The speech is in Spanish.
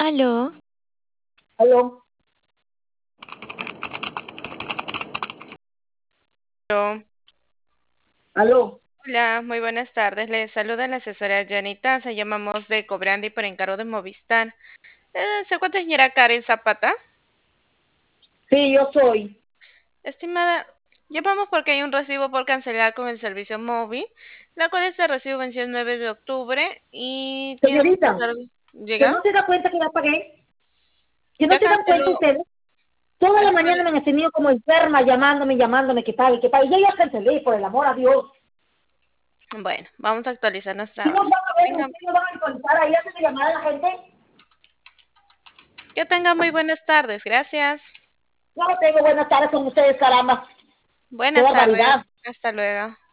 Aló, Aló, Aló. aló. Hola, muy buenas tardes. Les saluda la asesora Janita. Se llamamos de Cobrandi por encargo de Movistar. ¿Se encuentra señora Karen Zapata? Sí, yo soy. Estimada, llamamos porque hay un recibo por cancelar con el servicio móvil, la cual este recibo venció el 9 de octubre y tiene un Señorita, total... que ¿Llega? no se da cuenta que ya pagué, que no Ya se dan cuenta canceló. ustedes. Toda la mañana Estimada. me han tenido como enferma, llamándome, que pague, que pague. Yo ya cancelé, por el amor a Dios. Bueno, vamos a actualizar nuestra Si no orden. van a ver, Tenga, ustedes no van a actualizar ahí antes de llamar a la gente. que tenga muy buenas tardes. Gracias. Yo no tengo buenas tardes con ustedes, caramba. Qué Buenas tardes. barbaridad. Hasta luego.